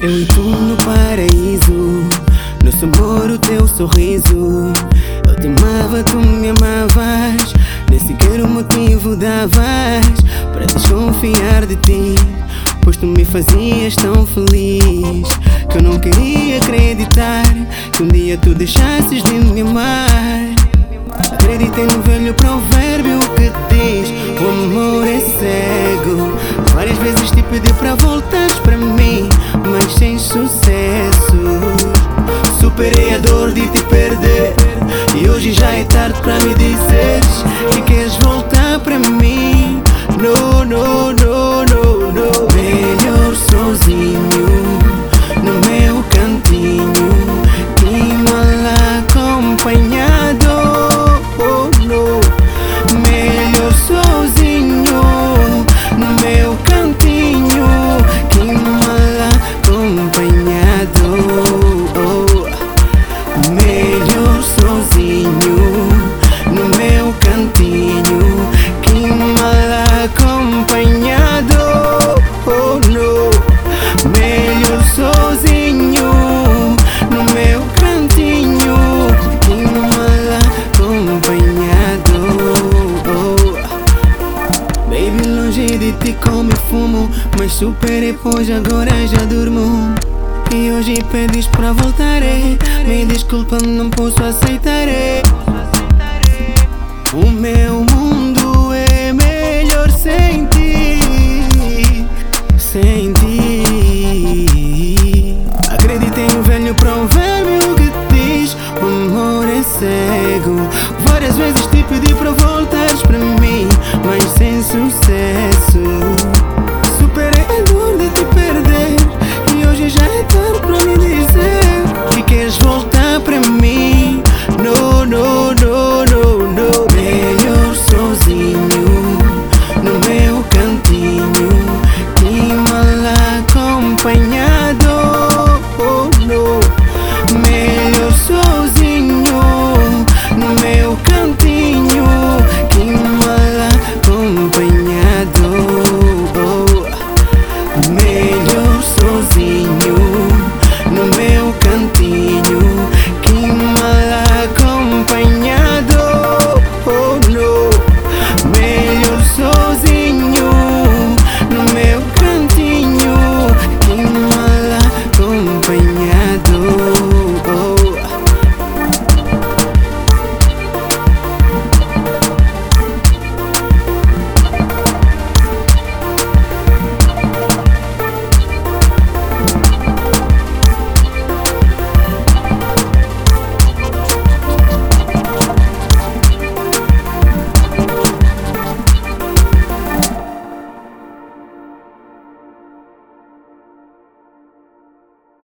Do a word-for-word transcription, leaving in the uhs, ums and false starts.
Eu e tu no paraíso, nosso amor, o teu sorriso. Eu te amava, tu me amavas, nem sequer um motivo davas para desconfiar de ti, pois tu me fazias tão feliz que eu não queria acreditar que um dia tu deixasses de me amar. Acreditei no velho provérbio que diz: o amor é cego. Várias vezes te pedi para voltares para mim, mas sem sucesso. Superei a dor de te perder e hoje já é tarde para me dizeres que queres voltar para mim. No, no, no, no, no. Melhor sozinho no meu cantinho que mal acompanhado. Oh, no. Melhor sozinho no meu cantinho que mal acompanhado. Oh. Melhor sozinho no meu cantinho que mal acompanhado. Oh, no. Melhor sozinho no meu cantinho que mal acompanhado. Oh. Baby, longe de ti como eu fumo, mas superei, pois agora já durmo. E hoje pedes pra voltar, me desculpa, não posso aceitar. O meu mundo